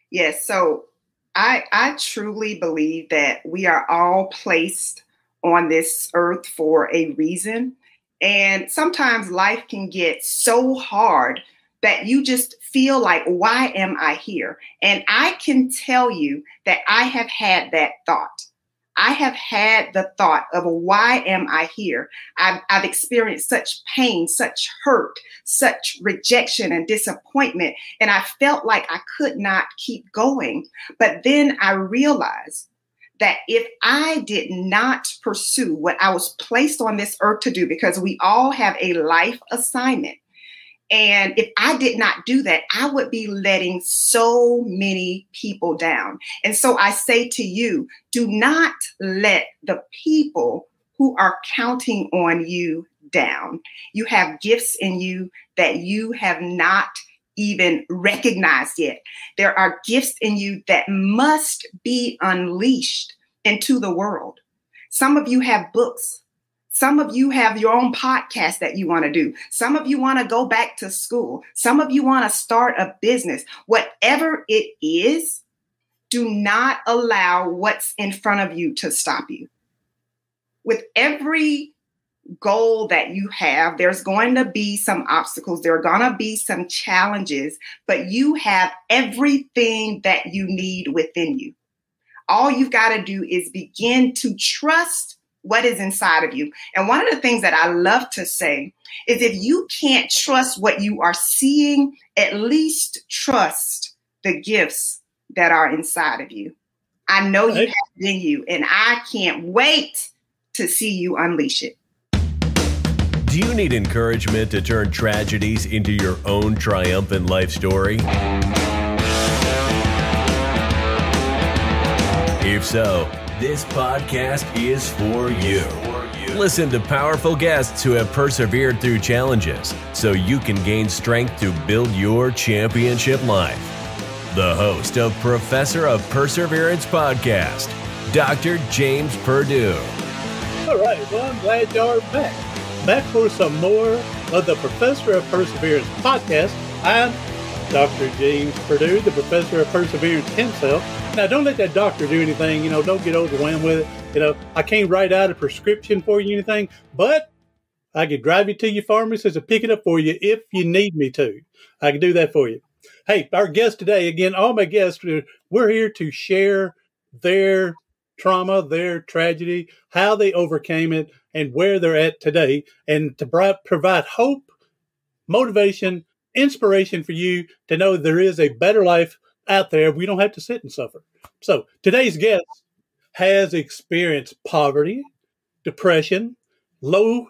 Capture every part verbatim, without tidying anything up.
Yes. So I I truly believe that we are all placed on this earth for a reason. And sometimes life can get so hard that you just feel like, why am I here? And I can tell you that I have had that thought. I have had the thought of why am I here? I've, I've experienced such pain, such hurt, such rejection and disappointment. And I felt like I could not keep going. But then I realized that if I did not pursue what I was placed on this earth to do, because we all have a life assignment, and if I did not do that, I would be letting so many people down. And so I say to you, do not let the people who are counting on you down. You have gifts in you that you have not even recognized yet. There are gifts in you that must be unleashed into the world. Some of you have books. Some of you have your own podcast that you want to do. Some of you want to go back to school. Some of you want to start a business. Whatever it is, do not allow what's in front of you to stop you. With every goal that you have, there's going to be some obstacles. There are going to be some challenges, but you have everything that you need within you. All you've got to do is begin to trust what is inside of you. And one of the things that I love to say is if you can't trust what you are seeing, at least trust the gifts that are inside of you. I know you have it in you, and I can't wait to see you unleash it. Do you need encouragement to turn tragedies into your own triumphant life story? If so, this podcast is for you. Listen to powerful guests who have persevered through challenges so you can gain strength to build your championship life. The host of Professor of Perseverance podcast, Doctor James Purdue. All right, well, I'm glad y'all are back. Back for some more of the Professor of Perseverance podcast. I'm Doctor James Purdue, the Professor of Perseverance himself. Now, don't let that doctor do anything. You know, don't get overwhelmed with it. You know, I can't write out a prescription for you or anything, but I could drive you to your pharmacist and pick it up for you if you need me to. I can do that for you. Hey, our guest today, again, all my guests, we're here to share their trauma, their tragedy, how they overcame it, and where they're at today, and to provide hope, motivation, inspiration for you to know there is a better life out there. We don't have to sit and suffer. So today's guest has experienced poverty, depression, low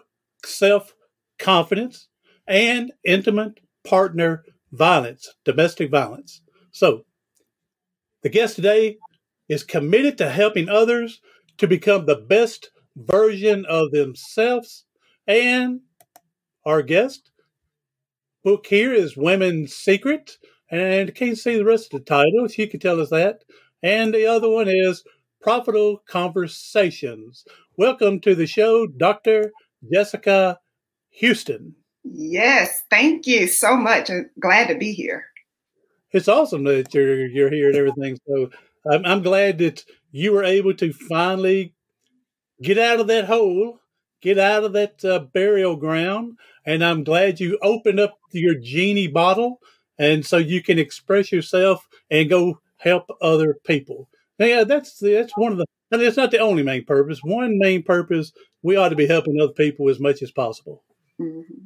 self-confidence, and intimate partner violence, domestic violence. So the guest today is committed to helping others to become the best version of themselves. And our guest book here is Women's Secret. And I can't see the rest of the title. She could tell us that. And the other one is Profitable Conversations. Welcome to the show, Doctor Jessica Houston. Yes, thank you so much. I'm glad to be here. It's awesome that you're you're here and everything. So I'm, I'm glad that you were able to finally get out of that hole, get out of that uh, burial ground. And I'm glad you opened up your genie bottle, and so you can express yourself and go help other people. Now, yeah, that's that's one of the, and it's not the only main purpose. One main purpose, we ought to be helping other people as much as possible. Mm-hmm.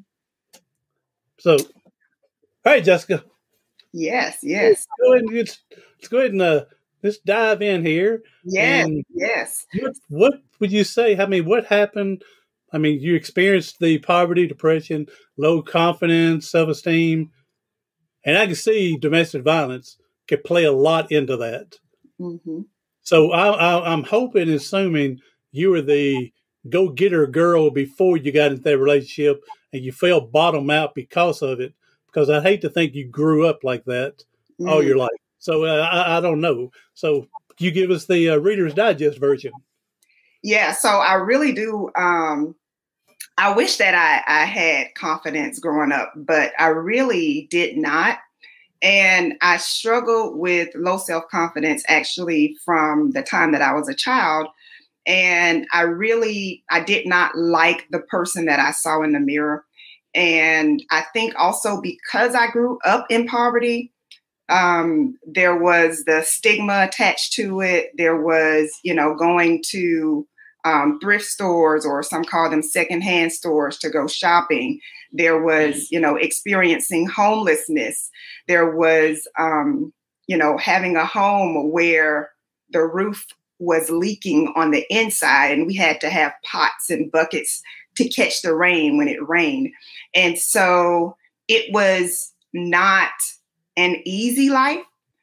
So, hey, Jessica. Yes, yes. Let's go ahead and, let's, let's go ahead and uh, let's dive in here. Yes, and yes. What, what would you say? I mean, what happened? I mean, you experienced the poverty, depression, low confidence, self-esteem, and I can see domestic violence could play a lot into that. Mm-hmm. So I, I, I'm hoping and assuming you were the go-getter girl before you got into that relationship and you fell bottom out because of it, because I hate to think you grew up like that mm-hmm. all your life. So uh, I, I don't know. So you give us the uh, Reader's Digest version. Yeah, so I really do. Um, I wish that I, I had confidence growing up, but I really did not. And I struggled with low self-confidence actually from the time that I was a child. And I really, I did not like the person that I saw in the mirror. And I think also because I grew up in poverty, um, there was the stigma attached to it. There was, you know, going to um, thrift stores, or some call them secondhand stores, to go shopping. There was, you know, experiencing homelessness. There was, um, you know, having a home where the roof was leaking on the inside, and we had to have pots and buckets to catch the rain when it rained. And so it was not an easy life,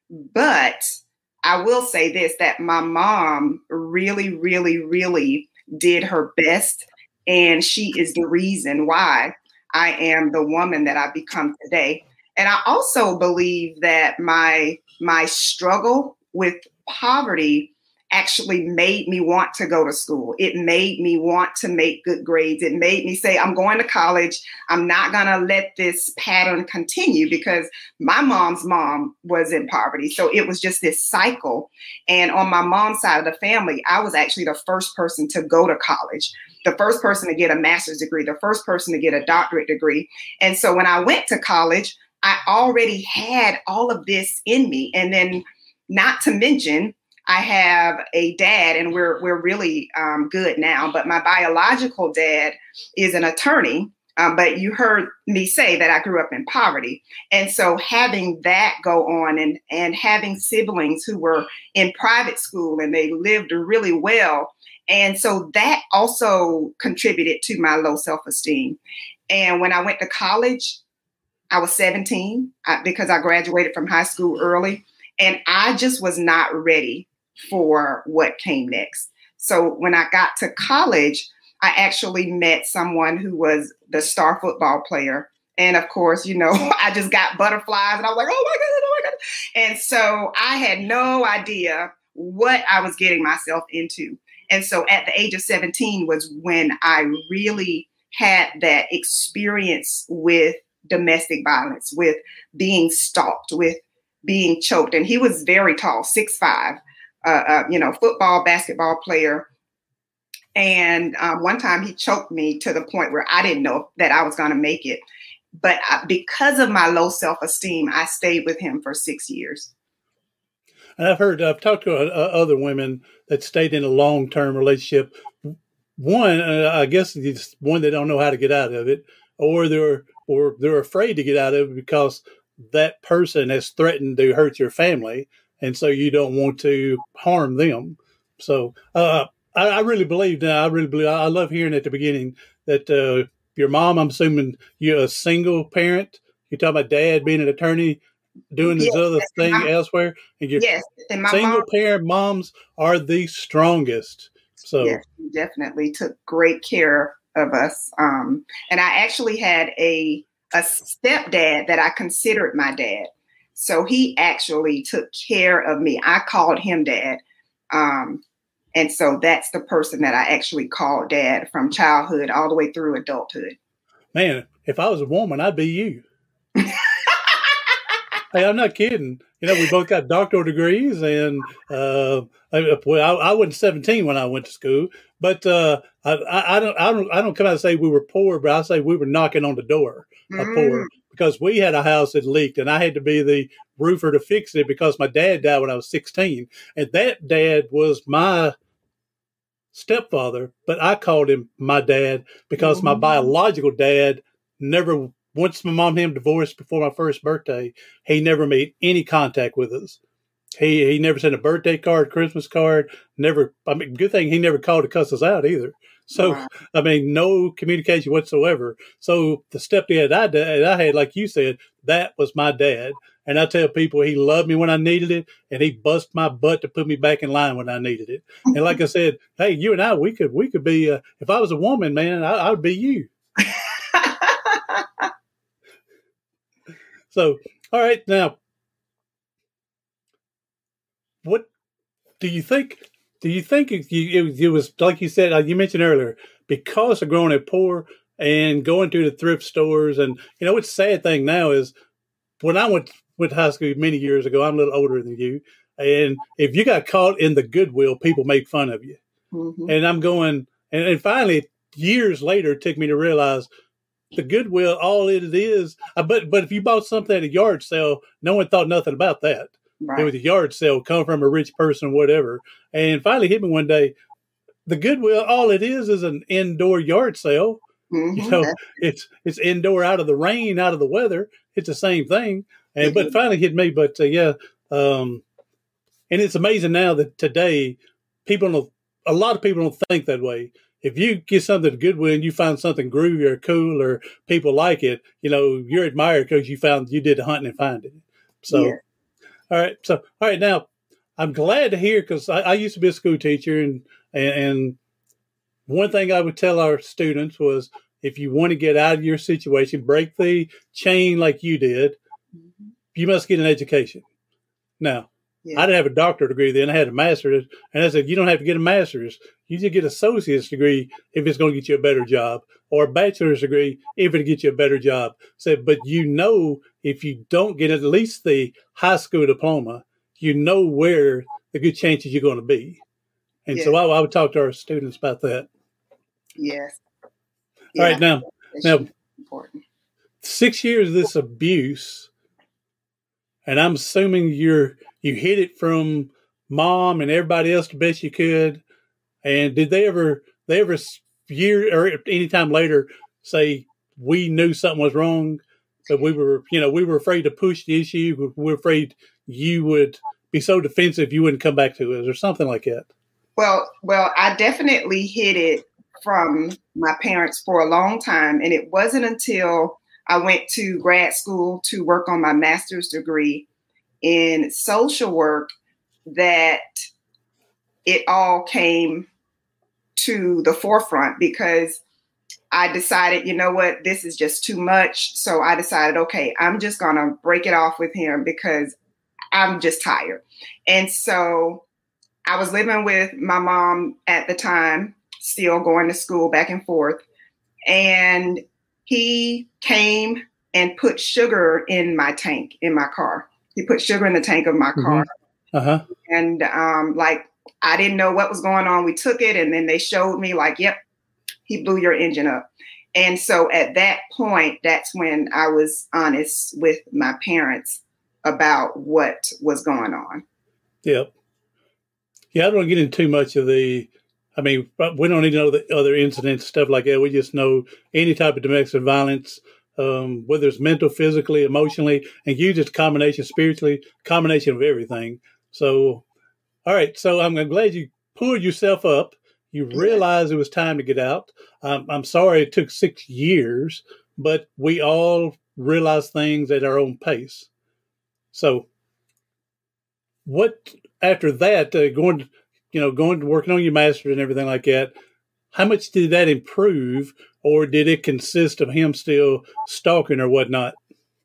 but I will say this, that my mom really, really, really did her best. And she is the reason why I am the woman that I've become today. And I also believe that my, my struggle with poverty actually made me want to go to school. It made me want to make good grades. It made me say, I'm going to college. I'm not going to let this pattern continue, because my mom's mom was in poverty. So it was just this cycle. And on my mom's side of the family, I was actually the first person to go to college, the first person to get a master's degree, the first person to get a doctorate degree. And so when I went to college, I already had all of this in me. And then, not to mention, I have a dad, and we're we're really um, good now, but my biological dad is an attorney. Um, but you heard me say that I grew up in poverty. And so having that go on, and, and having siblings who were in private school and they lived really well. And so that also contributed to my low self-esteem. And when I went to college, I was seventeen uh, because I graduated from high school early, and I just was not ready for what came next. So when I got to college, I actually met someone who was the star football player. And of course, you know, I just got butterflies, and I was like, oh my God, oh my God. And so I had no idea what I was getting myself into. And so at the age of seventeen was when I really had that experience with domestic violence, with being stalked, with being choked. And he was very tall, six five. Uh, uh, you know, football, basketball player. And um, one time he choked me to the point where I didn't know that I was going to make it. But I, because of my low self-esteem, I stayed with him for six years. And I've heard, I've talked to uh, other women that stayed in a long-term relationship. One, uh, I guess it's one, they don't know how to get out of it, or they're, or they're afraid to get out of it because that person has threatened to hurt your family. And so you don't want to harm them. So uh, I, I really believe now, I really believe, I love hearing at the beginning that uh, your mom, I'm assuming you're a single parent. You're talking about dad being an attorney, doing this yes, other thing my, elsewhere. And your yes, and my single mom, parent moms are the strongest. So yes, she definitely took great care of us. Um, and I actually had a, a stepdad that I considered my dad. So he actually took care of me. I called him dad. Um, and so that's the person that I actually called dad from childhood all the way through adulthood. Man, if I was a woman, I'd be you. Hey, I'm not kidding. You know, we both got doctoral degrees, and uh, I, well, I, I wasn't seventeen when I went to school, but uh, I, I, I don't, I don't, I don't come out and say we were poor, but I say we were knocking on the door of mm. poor. Because we had a house that leaked, and I had to be the roofer to fix it because my dad died when I was sixteen. And that dad was my stepfather, but I called him my dad because mm-hmm. my biological dad never, once my mom and him divorced before my first birthday, he never made any contact with us. He he never sent a birthday card, Christmas card, never, I mean, good thing he never called to cuss us out either. So, wow. I mean, no communication whatsoever. So the stepdad I, did, I had, like you said, that was my dad. And I tell people he loved me when I needed it, and he bust my butt to put me back in line when I needed it. And like I said, hey, you and I, we could we could be, uh, if I was a woman, man, I, I would be you. So, all right, now, what do you think? Do you think it, it, it was, like you said, like you mentioned earlier, because of growing up poor and going to the thrift stores? And, you know, what's the sad thing now is when I went went to high school many years ago. I'm a little older than you. And if you got caught in the Goodwill, people make fun of you. Mm-hmm. And I'm going, and, and finally, years later, it took me to realize the Goodwill, all it is, uh, but but if you bought something at a yard sale, no one thought nothing about that. Right. It was a yard sale, come from a rich person, whatever. And finally hit me one day, the Goodwill, all it is is an indoor yard sale. Mm-hmm. You know, it's it's indoor, out of the rain, out of the weather. It's the same thing. And mm-hmm. but finally hit me. But uh, yeah, um, and it's amazing now that today people don't. A lot of people don't think that way. If you get something Goodwill and you find something groovy or cool or people like it, you know, you're admired because you found you did the hunting and find it. So, yeah. all right. So, all right. Now, I'm glad to hear because I, I used to be a school teacher, and, and and one thing I would tell our students was, if you want to get out of your situation, break the chain like you did, mm-hmm. you must get an education. Now, yeah. I didn't have a doctorate degree then. I had a master's. And I said, you don't have to get a master's. You just get an associate's degree if it's going to get you a better job, or a bachelor's degree if it'll get you a better job. Said, but you know, if you don't get at least the high school diploma, you know where the good chances you're going to be. And yeah. so I, I would talk to our students about that. Yes. Yeah. All right. Now, now important. Six years of this abuse, and I'm assuming you're, you hid it from mom and everybody else the best you could. And did they ever, they ever year or any time later say, we knew something was wrong, but we were, you know, we were afraid to push the issue. We were afraid you would be so defensive you wouldn't come back to us or something like that? Well, well, I definitely hid it from my parents for a long time. And it wasn't until I went to grad school to work on my master's degree in social work that it all came to the forefront, because I decided, you know what, this is just too much. So I decided, okay, I'm just going to break it off with him because I'm just tired. And so I was living with my mom at the time, still going to school back and forth. And he came and put sugar in my tank, in my car. He put sugar in the tank of my car. Mm-hmm. Uh-huh. And um, like, I didn't know what was going on. We took it and then they showed me like, yep, he blew your engine up. And so at that point, that's when I was honest with my parents about what was going on. Yep. Yeah, I don't want to get into too much of the, I mean, we don't need to know the other incidents, stuff like that. We just know any type of domestic violence, um, whether it's mental, physically, emotionally, and you just combination spiritually, combination of everything. So, all right. So I'm, I'm glad you pulled yourself up. You realized it was time to get out. Um, I'm sorry it took six years, but we all realize things at our own pace. So what, after that, uh, going to, you know, going to working on your master's and everything like that, how much did that improve, or did it consist of him still stalking or whatnot?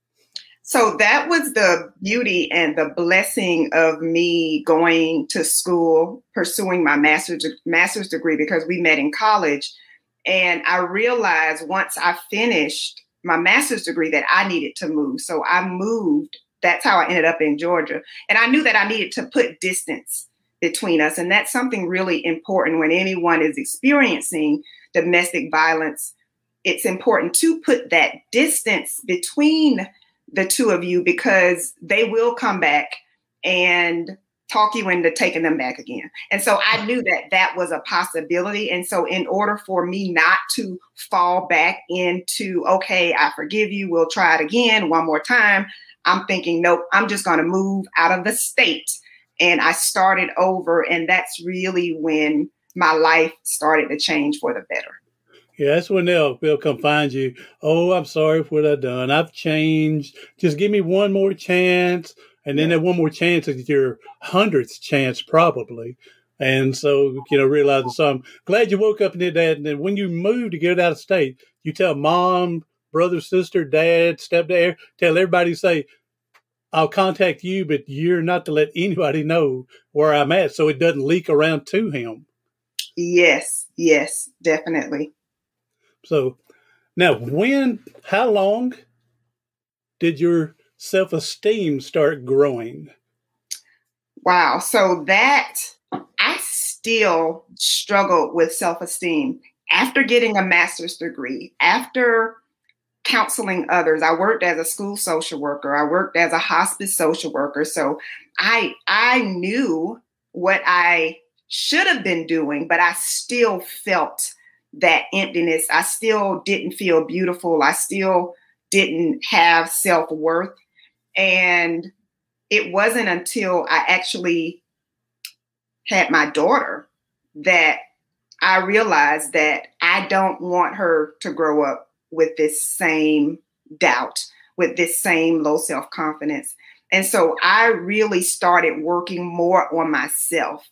So that was the beauty and the blessing of me going to school, pursuing my master's, master's degree, because we met in college. And I realized once I finished my master's degree that I needed to move. So I moved. That's how I ended up in Georgia. And I knew that I needed to put distance between us. And that's something really important when anyone is experiencing domestic violence. It's important to put that distance between the two of you, because they will come back and talk you into taking them back again. And so I knew that that was a possibility. And so in order for me not to fall back into, okay, I forgive you, we'll try it again one more time, I'm thinking, nope, I'm just going to move out of the state. And I started over. And that's really when my life started to change for the better. Yeah, that's when they'll, they'll come find you. Oh, I'm sorry for what I've done. I've changed. Just give me one more chance. And then yeah. that one more chance is your hundredth chance, probably. And so, you know, realizing, so I'm glad you woke up and did that. And then when you moved to get out of state, you tell mom, brother, sister, dad, stepdad, tell everybody, say, I'll contact you, but you're not to let anybody know where I'm at, so it doesn't leak around to him. Yes, yes, definitely. So now when, how long did your self-esteem start growing? Wow. So that I still struggled with self-esteem after getting a master's degree, after counseling others. I worked as a school social worker. I worked as a hospice social worker. So I I knew what I should have been doing, but I still felt that emptiness. I still didn't feel beautiful. I still didn't have self-worth. And it wasn't until I actually had my daughter that I realized that I don't want her to grow up with this same doubt, with this same low self-confidence. And so I really started working more on myself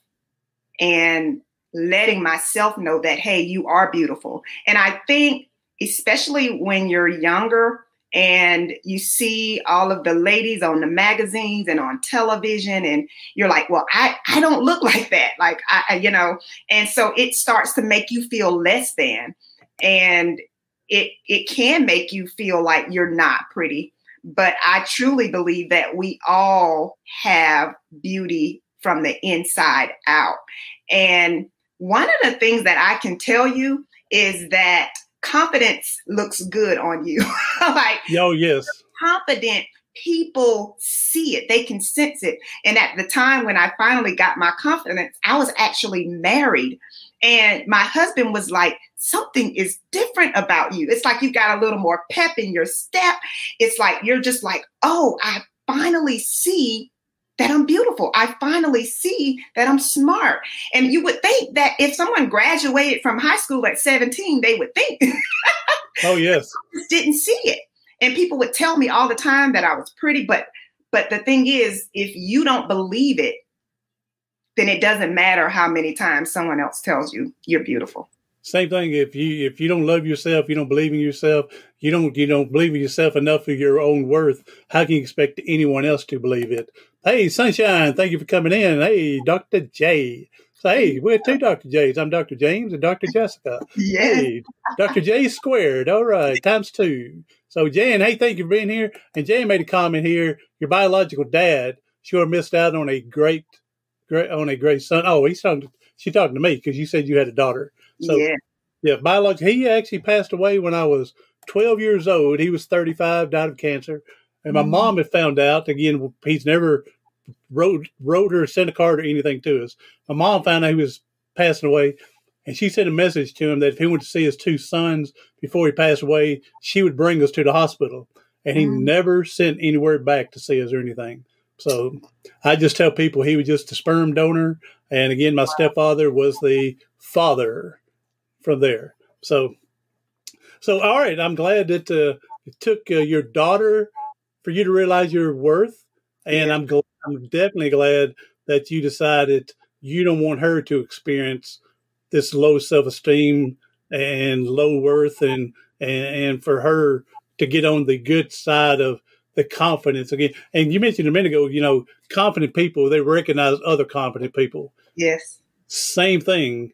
and letting myself know that, hey, you are beautiful. And I think, especially when you're younger and you see all of the ladies on the magazines and on television, and you're like, well, I, I don't look like that. Like, I, I, you know, and so it starts to make you feel less than. And it it can make you feel like you're not pretty. But I truly believe that we all have beauty from the inside out. And one of the things that I can tell you is that confidence looks good on you. Like, oh, yes. Confident people see it. They can sense it. And at the time when I finally got my confidence, I was actually married. And my husband was like, something is different about you. It's like you got a little more pep in your step. It's like you're just like, oh, I finally see that I'm beautiful. I finally see that I'm smart. And you would think that if someone graduated from high school at seventeen, they would think. Oh, yes. I just didn't see it. And people would tell me all the time that I was pretty. But but the thing is, if you don't believe it, then it doesn't matter how many times someone else tells you you're beautiful. Same thing. If you if you don't love yourself, you don't believe in yourself, you don't you don't believe in yourself enough for your own worth, how can you expect anyone else to believe it? Hey, Sunshine, thank you for coming in. Hey, Doctor J. So, hey, we're two Doctor J's. I'm Doctor James and Doctor Jessica. Yeah. Hey, Doctor J squared. All right, times two. So, Jan, hey, thank you for being here. And Jan made a comment here. Your biological dad sure missed out on a great, great on a great son. Oh, he's talking. She's talking to me because you said you had a daughter. So, yeah, yeah, biological. He actually passed away when I was twelve years old. He was thirty-five, died of cancer. And my mm-hmm. mom had found out, again, he's never wrote, wrote or sent a card or anything to us. My mom found out he was passing away, and she sent a message to him that if he went to see his two sons before he passed away, she would bring us to the hospital. And he mm-hmm. never sent any word back to see us or anything. So I just tell people he was just a sperm donor. And again, my stepfather was the father from there. So, so all right, I'm glad that uh, it took uh, your daughter for you to realize your worth. And I'm, gl- I'm definitely glad that you decided you don't want her to experience this low self-esteem and low worth, and, and, and for her to get on the good side of the confidence again. And you mentioned a minute ago, you know, confident people, they recognize other confident people. Yes. Same thing.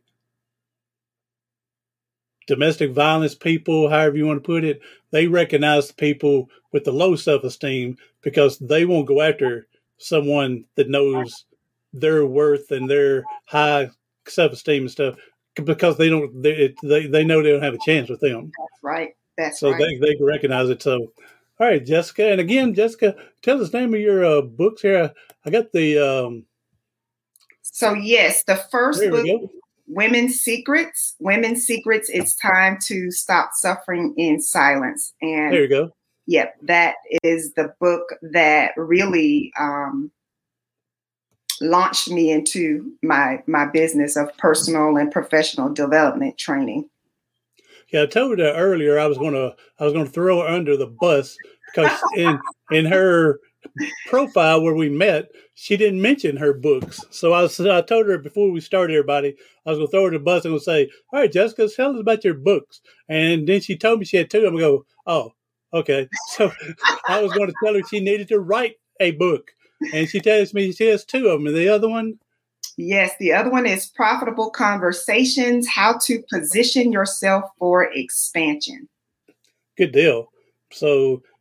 Domestic violence people, however you want to put it, they recognize the people with the low self-esteem because they won't go after someone that knows their worth and their high self-esteem and stuff because they don't, they, they, they know they don't have a chance with them. That's right. That's so right. they, they recognize it. So, all right, Jessica. And again, Jessica, tell us the name of your uh, books here. I got the. Um, so, yes, the first book, Women's Secrets. Women's Secrets, It's Time to Stop Suffering in Silence. And there you go. Yep, that is the book that really um, launched me into my my business of personal and professional development training. Yeah, I told her earlier I was gonna I was gonna throw her under the bus because in in her profile where we met, she didn't mention her books. So I was, I told her before we started, everybody, I was gonna throw her under the bus and gonna say, "All right, Jessica, tell us about your books." And then she told me she had two. I'm gonna go, "Oh, okay." So I was going to tell her she needed to write a book, and she tells me she has two of them. And the other one. Yes, the other one is Profitable Conversations, How to Position Yourself for Expansion. Good deal. So,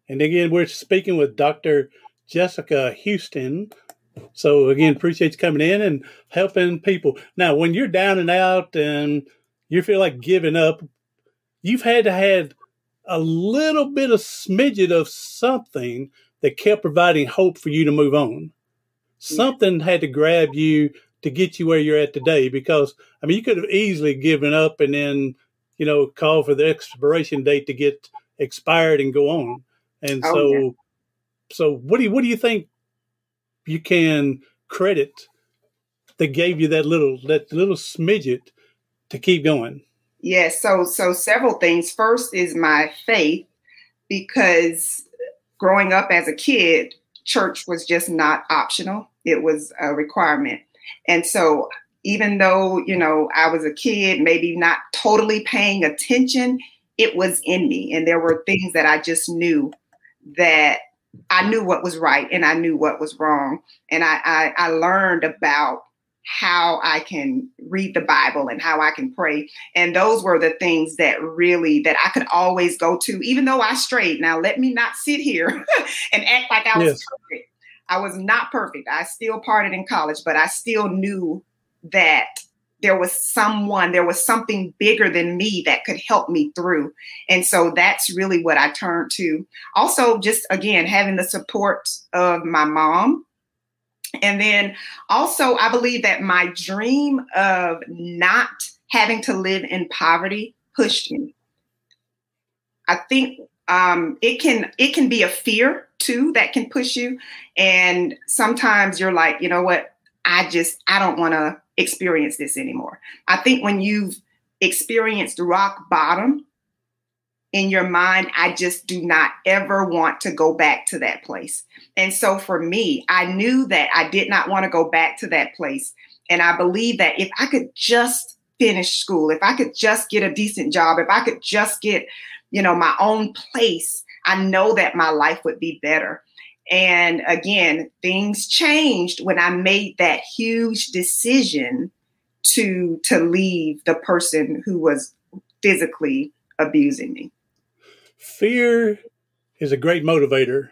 And again, we're speaking with Doctor Jessica Houston. So again, appreciate you coming in and helping people. Now, when you're down and out and you feel like giving up, you've had to have a little bit of smidget of something that kept providing hope for you to move on. Something had to grab you to get you where you're at today, because, I mean, you could have easily given up and then, you know, call for the expiration date to get expired and go on. And oh, so, yeah. so what do you, what do you think you can credit that gave you that little, that little smidget to keep going? Yes. So, so several things. First is my faith, because growing up as a kid, church was just not optional. It was a requirement. And so even though, you know, I was a kid, maybe not totally paying attention, it was in me. And there were things that I just knew that I knew what was right and I knew what was wrong. And I, I, I learned about how I can read the Bible and how I can pray. And those were the things that really, that I could always go to, even though I strayed. Now, let me not sit here and act like I was Yes. perfect. I was not perfect. I still partied in college, but I still knew that there was someone, there was something bigger than me that could help me through. And so that's really what I turned to. Also, just again, having the support of my mom. And then also, I believe that my dream of not having to live in poverty pushed me. I think um, it can it can be a fear, too, that can push you. And sometimes you're like, you know what, I just, I don't want to experience this anymore. I think when you've experienced rock bottom in your mind, I just do not ever want to go back to that place. And so for me, I knew that I did not want to go back to that place. And I believe that if I could just finish school, if I could just get a decent job, if I could just get, you know, my own place, I know that my life would be better. And again, things changed when I made that huge decision to, to leave the person who was physically abusing me. Fear is a great motivator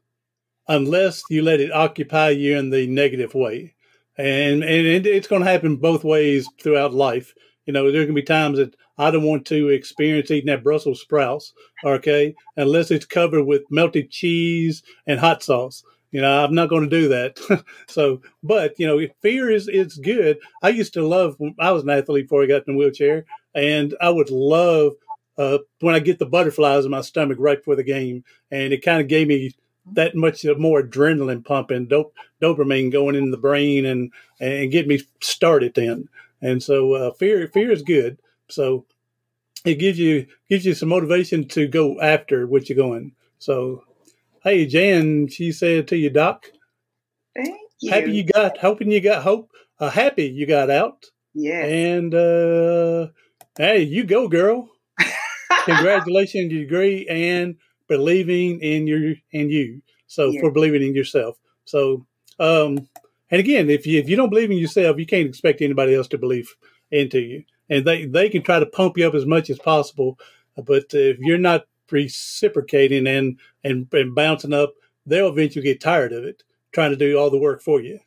unless you let it occupy you in the negative way. And and it, it's going to happen both ways throughout life. You know, there's going to be times that I don't want to experience eating that Brussels sprouts, okay, unless it's covered with melted cheese and hot sauce. You know, I'm not going to do that. So, but, you know, fear is, is good. I used to love, I was an athlete before I got in the wheelchair, and I would love uh, when I get the butterflies in my stomach right before the game. And it kind of gave me that much more adrenaline pumping, dope, dopamine going in the brain and, and get me started then. And so uh, fear fear is good. So it gives you gives you some motivation to go after what you're going. So, hey, Jan, she said to you, Doc, Thank you. happy you got, hoping you got hope, uh, happy you got out. Yes. And uh, hey, you go, girl. Congratulations on your degree and believing in your in you. So Yeah. for believing in yourself. So um, and again, if you if you don't believe in yourself, you can't expect anybody else to believe into you. And they, they can try to pump you up as much as possible, but if you're not reciprocating and, and and bouncing up, they'll eventually get tired of it, trying to do all the work for you.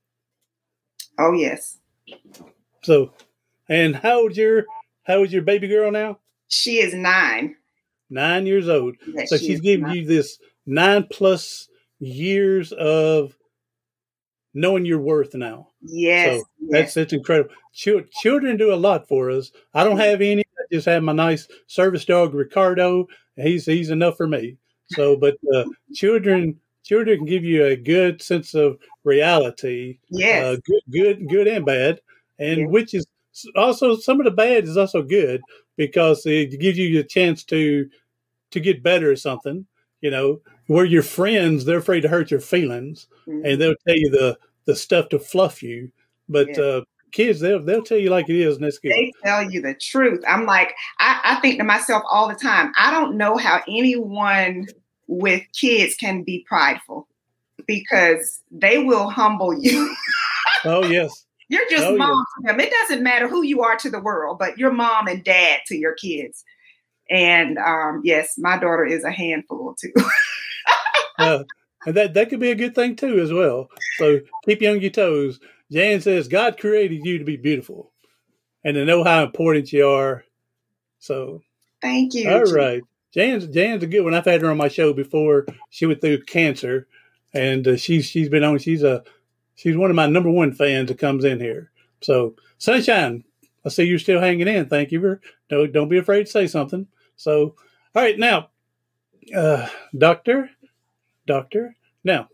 Oh, yes. So, and how old's your how old's your baby girl now? She is nine. Nine years old. Yes, So she she's is giving nine. you this nine plus years of knowing your worth now. Yes. So that's yes. that's incredible. Chil- children do a lot for us. I don't have any. I just have my nice service dog Ricardo. He's he's enough for me. So, but uh, children children can give you a good sense of reality. Yes. Uh, good good good and bad, and Yes. which is also some of the bad is also good because it gives you a chance to to get better at something. You know, where your friends, they're afraid to hurt your feelings, Mhm. and they'll tell you the the stuff to fluff you. But Yeah. uh, kids, they'll they'll tell you like it is, and that's good. They tell you the truth. I'm like, I, I think to myself all the time, I don't know how anyone with kids can be prideful because they will humble you. Oh yes, You're just Oh, mom to them. It doesn't matter who you are to the world, but you're mom and dad to your kids. And um, yes, my daughter is a handful too. uh, and that, that could be a good thing too as well. So keep you on your toes. Jan says, God created you to be beautiful and to know how important you are. So thank you. All right. Jan's, Jan's a good one. I've had her on my show before. She went through cancer, and uh, she's she's been on. She's a she's one of my number one fans that comes in here. So Sunshine, I see you're still hanging in. Thank you for don't don't be afraid to say something. So all right now, uh, doctor, doctor. Now,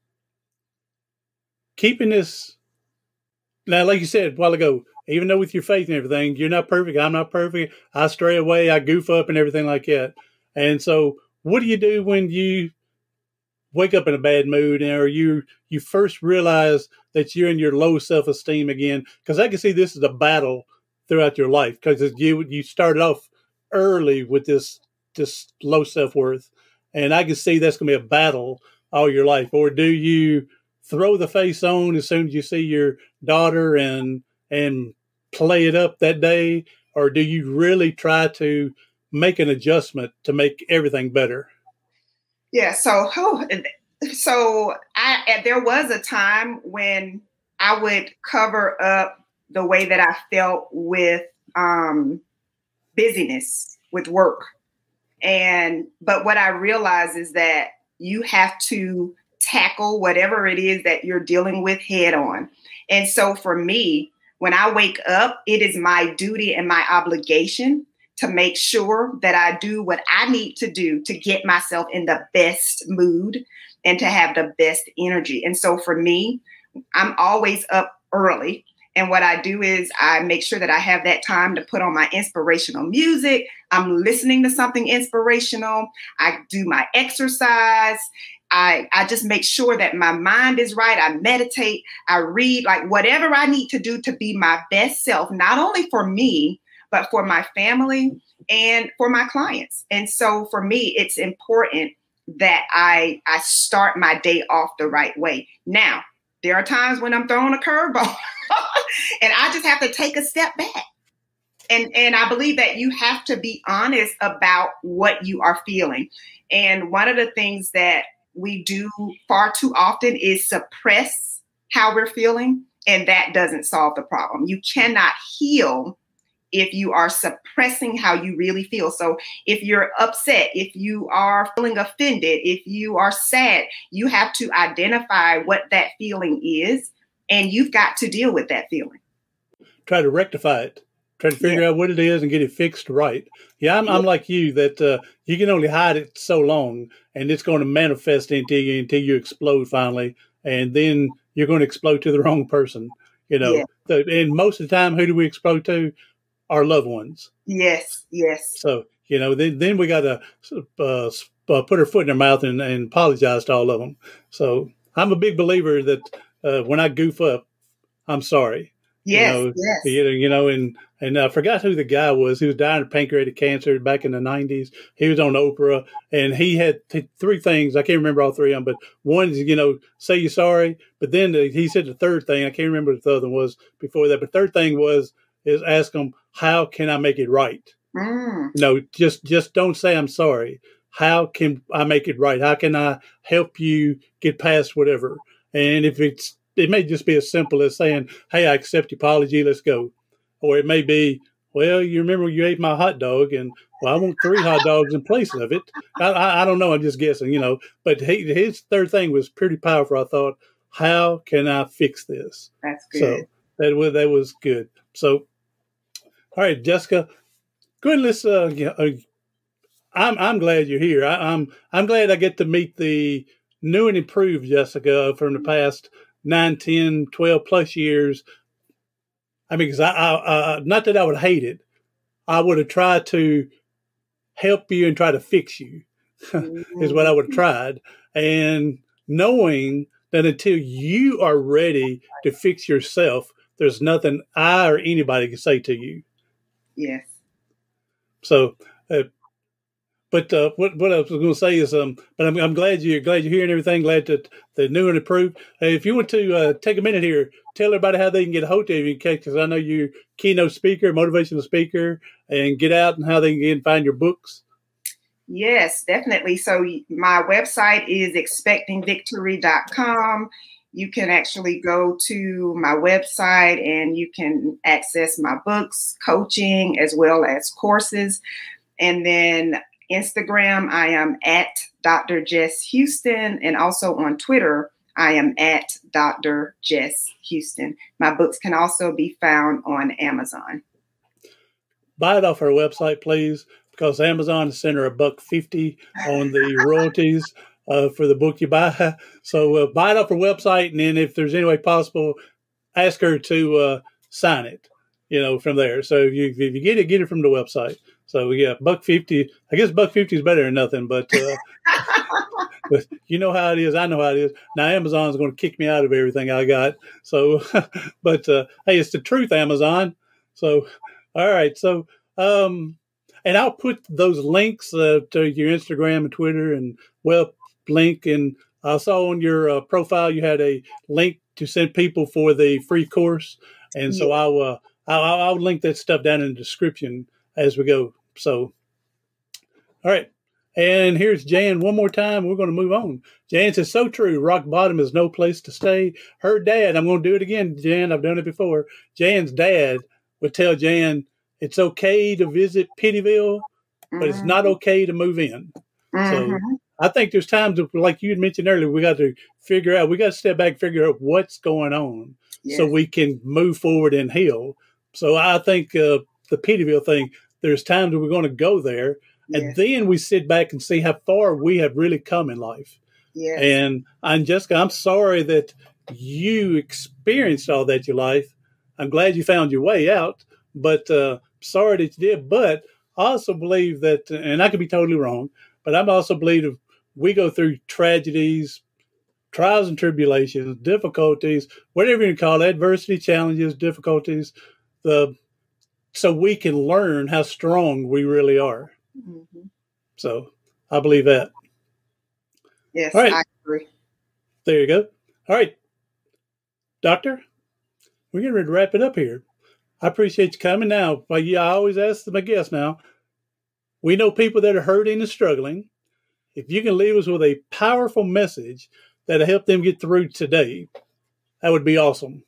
keeping this now, like you said a while ago, even though with your faith and everything, you're not perfect. I'm not perfect. I stray away. I goof up and everything like that. And so what do you do when you wake up in a bad mood or you you first realize that you're in your low self-esteem again? Because I can see this is a battle throughout your life because you you started off early with this, this low self-worth. And I can see that's going to be a battle all your life. Or do you throw the face on as soon as you see your daughter and and play it up that day? Or do you really try to make an adjustment to make everything better? Yeah. So, oh, so I, there was a time when I would cover up the way that I felt with um, busyness with work. And, but what I realized is that you have to tackle whatever it is that you're dealing with head on. And so for me, when I wake up, it is my duty and my obligation to make sure that I do what I need to do to get myself in the best mood and to have the best energy. And so for me, I'm always up early. And what I do is I make sure that I have that time to put on my inspirational music. I'm listening to something inspirational. I do my exercise. I, I just make sure that my mind is right. I meditate. I read, like whatever I need to do to be my best self, not only for me, but for my family and for my clients. And so for me, it's important that I, I start my day off the right way. Now, there are times when I'm throwing a curveball and I just have to take a step back. And, and I believe that you have to be honest about what you are feeling. And one of the things that we do far too often is suppress how we're feeling. And that doesn't solve the problem. You cannot heal if you are suppressing how you really feel. So if you're upset, if you are feeling offended, if you are sad, you have to identify what that feeling is, and you've got to deal with that feeling. Try to rectify it. Try to figure yeah. out what it is and get it fixed right. Yeah, I'm, yeah. I'm like you, that uh, you can only hide it so long, and it's going to manifest into you until you explode finally, and then you're going to explode to the wrong person. You know, yeah. so, and most of the time, who do we explode to? Our loved ones. Yes, yes. So, you know, then, then we got to uh, uh, put our foot in our mouth and, and apologize to all of them. So I'm a big believer that uh, when I goof up, I'm sorry. Yes, you know, yes. You know, you know, and, and I forgot who the guy was. He was dying of pancreatic cancer back in the nineties. He was on Oprah, and he had th- three things. I can't remember all three of them, but one is, you know, say you're sorry. But then the, he said the third thing, I can't remember what the other one was before that, but the third thing was, is ask them, how can I make it right? Mm. No, just just don't say I'm sorry. How can I make it right? How can I help you get past whatever? And if it's, it may just be as simple as saying, hey, I accept your apology, let's go. Or it may be, well, you remember you ate my hot dog, and well, I want three hot dogs in place of it. I, I, I don't know, I'm just guessing, you know. But he, his third thing was pretty powerful. I thought, how can I fix this? That's good. So that was, that was good. So, all right, Jessica, go ahead and let's, uh, uh, I'm, I'm glad you're here. I, I'm, I'm glad I get to meet the new and improved Jessica from the past nine, ten, twelve plus years. I mean, because I, I, uh, not that I would hate it. I would have tried to help you and try to fix you is what I would have tried. And knowing that until you are ready to fix yourself, there's nothing I or anybody can say to you. Yes. So uh, but uh, what what I was going to say is, um, but I'm I'm glad you're glad you're hearing everything. Glad that the new and improved. Hey, if you want to uh, take a minute here, tell everybody how they can get a hold of you, because I know you're a keynote speaker, motivational speaker, and get out and how they can get and find your books. Yes, definitely. So my website is expecting victory dot com. You can actually go to my website and you can access my books, coaching, as well as courses. And then Instagram, I am at Doctor Jess Houston. And also on Twitter, I am at Doctor Jess Houston. My books can also be found on Amazon. Buy it off our website, please, because Amazon is sending her a buck fifty on the royalties uh, for the book you buy. So uh, buy it off her website, and then if there's any way possible, ask her to uh, sign it, you know, from there. So if you, if you get it, get it from the website. So yeah, buck fifty. I guess buck fifty is better than nothing, but, uh, but you know how it is. I know how it is. Now Amazon's going to kick me out of everything I got. So, but uh, hey, it's the truth, Amazon. So, all right. So, um, and I'll put those links uh, to your Instagram and Twitter and web link. And I saw on your uh, profile you had a link to send people for the free course. And so yeah. I'll, uh, I'll I'll link that stuff down in the description as we go. So, all right. And here's Jan one more time. We're going to move on. Jan says, so true. Rock bottom is no place to stay. Her dad, I'm going to do it again, Jan. I've done it before. Jan's dad would tell Jan, it's okay to visit Pittyville, but mm-hmm. it's not okay to move in. Mm-hmm. So I think there's times, like you had mentioned earlier, we got to figure out, we got to step back and figure out what's going on yes. so we can move forward and heal. So I think uh, the Pittyville thing, there's times that we're going to go there. And yes. then we sit back and see how far we have really come in life. Yes. And I'm Jessica, I'm sorry that you experienced all that in your life. I'm glad you found your way out, but uh, sorry that you did. But I also believe that, and I could be totally wrong, but I also believe if we go through tragedies, trials and tribulations, difficulties, whatever you call it, adversity, challenges, difficulties, the so we can learn how strong we really are. Mm-hmm. So I believe that. Yes, all right. I agree. There you go. All right, Doctor, we're getting ready to wrap it up here. I appreciate you coming now. But yeah, I always ask my guests now. We know people that are hurting and struggling. If you can leave us with a powerful message that'll help them get through today, that would be awesome.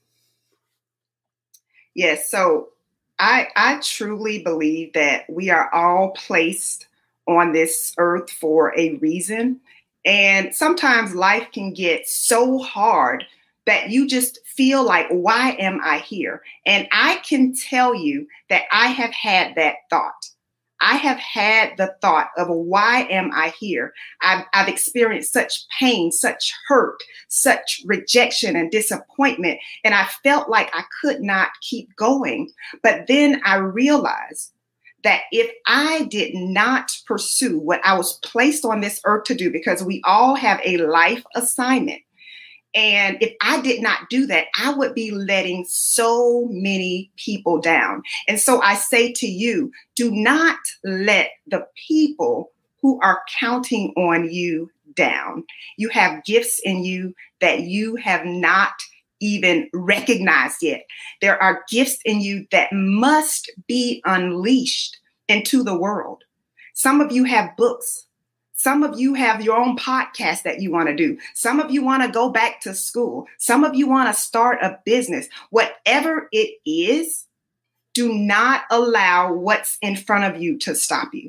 Yes. So I, I truly believe that we are all placed on this earth for a reason. And sometimes life can get so hard that you just feel like, why am I here? And I can tell you that I have had that thought. I have had the thought of, why am I here? I've, I've experienced such pain, such hurt, such rejection and disappointment. And I felt like I could not keep going. But then I realized that if I did not pursue what I was placed on this earth to do, because we all have a life assignment, and if I did not do that, I would be letting so many people down. And so I say to you, do not let the people who are counting on you down. You have gifts in you that you have not even recognized yet. There are gifts in you that must be unleashed into the world. Some of you have books. Some of you have your own podcast that you want to do. Some of you want to go back to school. Some of you want to start a business. Whatever it is, do not allow what's in front of you to stop you.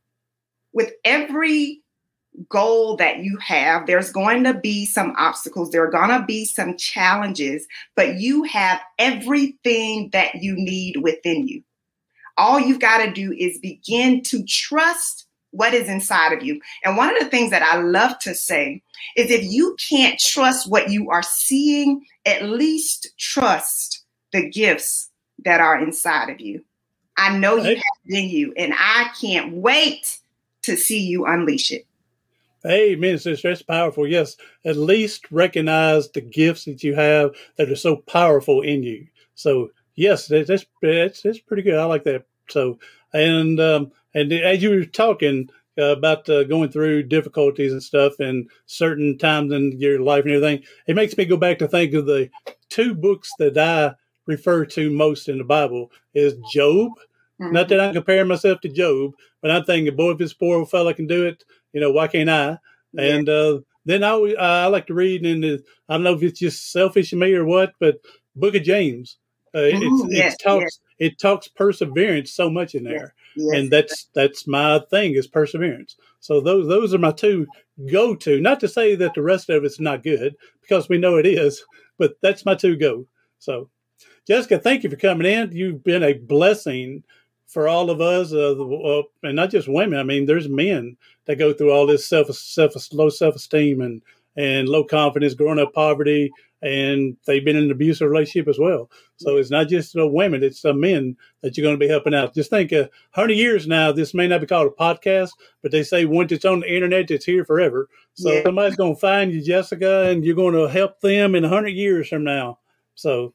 With every goal that you have, there's going to be some obstacles. There are going to be some challenges, but you have everything that you need within you. All you've got to do is begin to trust what is inside of you. And one of the things that I love to say is, if you can't trust what you are seeing, at least trust the gifts that are inside of you. I know you have it in you, and I can't wait to see you unleash it. Amen, sister. That's powerful. Yes, at least recognize the gifts that you have that are so powerful in you. So yes, that's that's that's, that's pretty good. I like that. So and um, and as you were talking, uh, about uh, going through difficulties and stuff and certain times in your life and everything, it makes me go back to think of the two books that I refer to most in the Bible is Job. Mm-hmm. Not that I'm comparing myself to Job, but I'm thinking, boy, if this poor old fella can do it, you know, why can't I? Yeah. And uh, then I, I like to read in the, I don't know if it's just selfish of me or what, but Book of James. Uh, Ooh, it's, yes, it talks yes. it talks perseverance so much in there, yes, yes. and that's that's my thing is perseverance. So those those are my two go to. Not to say that the rest of it's not good, because we know it is, but that's my two go. So, Jessica, thank you for coming in. You've been a blessing for all of us, uh, uh, and not just women. I mean, there's men that go through all this self self low self esteem and and low confidence, growing up poverty. And they've been in an abusive relationship as well. So it's not just uh, women, it's uh, men that you're going to be helping out. Just think, uh, one hundred years now, this may not be called a podcast, but they say once it's on the internet, it's here forever. So yeah. Somebody's going to find you, Jessica, and you're going to help them in one hundred years from now. So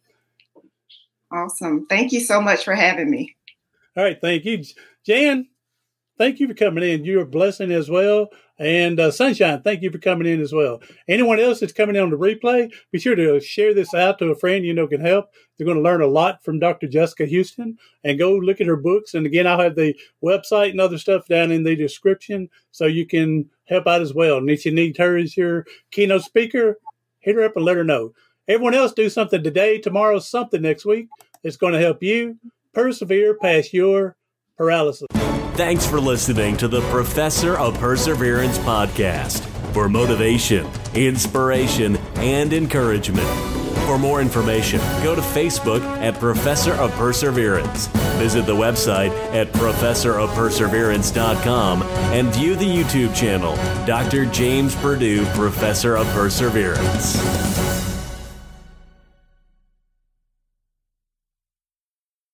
awesome. Thank you so much for having me. All right. Thank you. Jan, thank you for coming in. You're a blessing as well. And uh, Sunshine, thank you for coming in as well. Anyone else that's coming in on the replay, be sure to share this out to a friend you know can help. They're going to learn a lot from Doctor Jessica Houston, and go look at her books. And again, I'll have the website and other stuff down in the description so you can help out as well. And if you need her as your keynote speaker, hit her up and let her know. Everyone else, do something today, tomorrow, something next week that's going to help you persevere past your paralysis. Thanks for listening to the Professor of Perseverance podcast for motivation, inspiration, and encouragement. For more information, go to Facebook at Professor of Perseverance. Visit the website at professor of perseverance dot com and view the YouTube channel, Doctor James Purdue, Professor of Perseverance.